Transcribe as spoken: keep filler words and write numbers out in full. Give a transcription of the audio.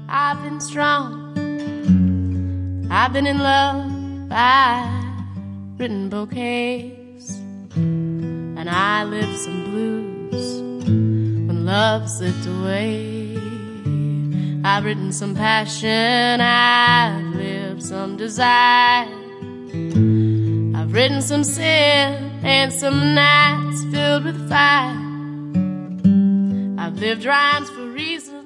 I've been strong, I've been in love, I've written bouquets, and I lived some blues when love slipped away. I've written some passion, I've lived some desire, I've written some sin and some nights filled with fire. I've lived rhymes for reasons